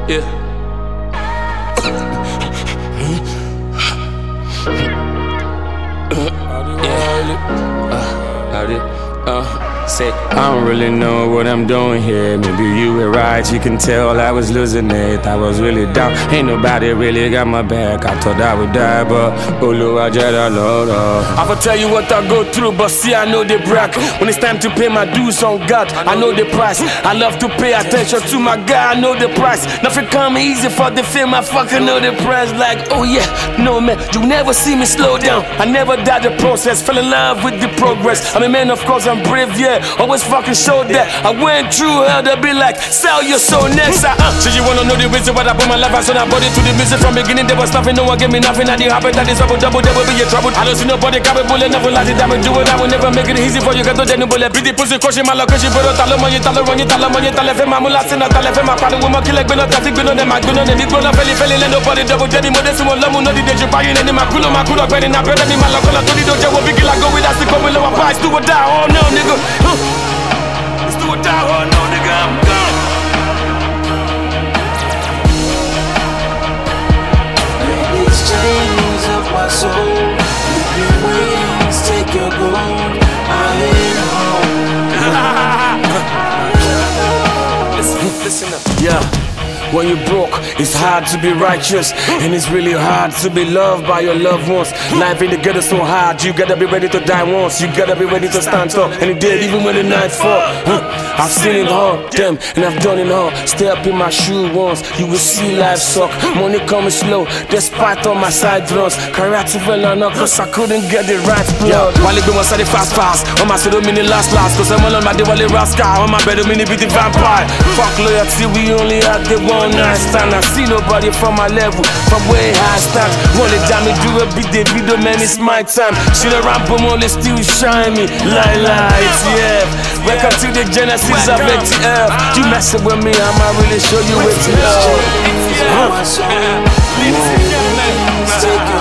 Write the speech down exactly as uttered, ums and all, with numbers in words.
Yeah. uh, uh, say, I don't really know what I'm doing here. Maybe you were right, you can tell I was losing it. I was really down, ain't nobody really got my back. I thought I would die, but Oluwa Jada Lord. I will tell you what I go through, but see I know they brag. When it's time to pay my dues on God, I know the price. I love to pay attention to my guy, I know the price. Nothing come easy for the fame, I fucking know the price. Like, oh yeah, no man, you never see me slow down. I never died the process, fell in love with the progress. I'm a man, of course I'm brave, yeah. Always fucking show that I went through hell, they'll be like, sell your soul next. I, uh. So you wanna know the reason why I put my life I sold my body to the music from beginning. There was nothing, no one gave me nothing. I didn't happen, that is double, double, there will be a trouble. I don't see nobody capable, never like it, I will do it. I will never make it easy for you, cause don't get no bullet. Beat the pussy, crushing my location, but don't tell them when you tell them, when you tell them, when you tell them, my mula, sin, I tell them, my father, woman, kill like, but not traffic, but not them, my good on them, it's gonna fail, fail, and nobody double, Jenny, but this one, love, no, the day you buy in any my culo, my culo, better not better than my local, I told you, don't you will be like, go with us to come below a price, do or die, oh no, nigga. Let's do or die, oh no, nigga, I'm gone. These chains of my soul, leave your wings, take your gold. I ain't home. Listen, listen up. Yeah. When you're broke, it's hard to be righteous, and it's really hard to be loved by your loved ones. Life in the ghetto so hard, you gotta be ready to die once. You gotta be ready to stand tall, and it did even when the night fall. Huh. I've seen it all, damn, and I've done it all. Stay up in my shoe once, you will see life suck. Money coming slow, despite all my side runs. Karate fell on up, cause I couldn't get the right blood. While it go on the fast fast, on my pseudo mini last last, cause I'm all on my Diwali rascal, on my bed mini beat the vampire. Fuck loyalty, we only had the one. I stand, I see nobody from my level, from way high stand. Roll it down, me do a beat the video, man, it's my time. Shoot around, but only still shine me. Light lights, yeah. Welcome to the genesis of A T L. You messing with me, I might really show you what to love. Ladies and gentlemen,